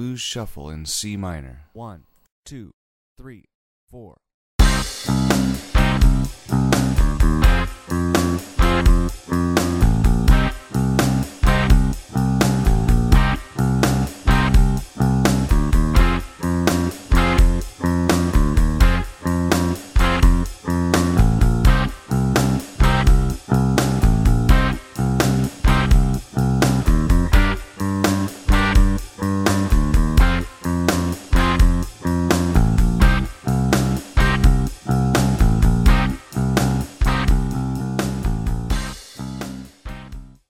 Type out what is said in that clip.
Blues Shuffle in C minor. 1, 2, 3, 4.